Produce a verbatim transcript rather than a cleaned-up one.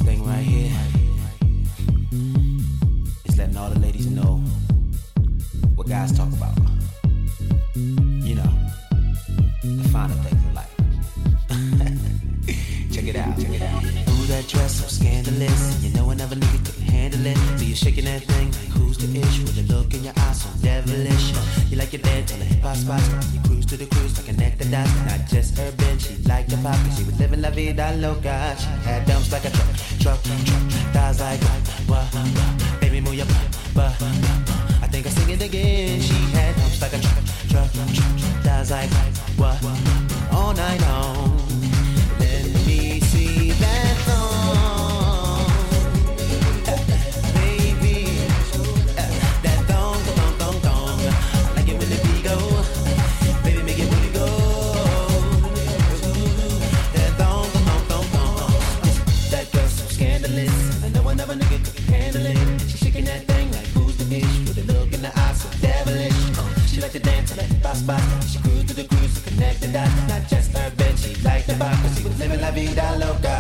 thing right here is letting all the ladies know what guys talk about. You know, the finer things in life. Check it out, check it out. Ooh, that dress so scandalous, and you know another nigga couldn't handle it. So you're shaking that thing like who's the ish? With a look in your eyes so devilish. You like your dance on the hip hop spots, you cruise to the cruise like a nectar dot. Not just urban, she liked the pop, cause she was living la vida loca. She had dumps like a truck, truck, truck. Thighs like what, what, baby move your butt, butt. I think I sing it again. She had dumps like a truck, truck, truck. Thighs like what, all night long. Let me see that thong, baby. That thong, thong, thong, thong. I like it when the beat go, baby, make it really go. That thong, thong, thong, thong. That girl's so scandalous. I know another nigga could handle it. She shaking that thing like who's the ish? With a look in the eyes so devilish. She like to dance on that spot spot. She cruise to the cruise to connect the dots. Not just urban, she like the vibe, cause she was living la vida loca.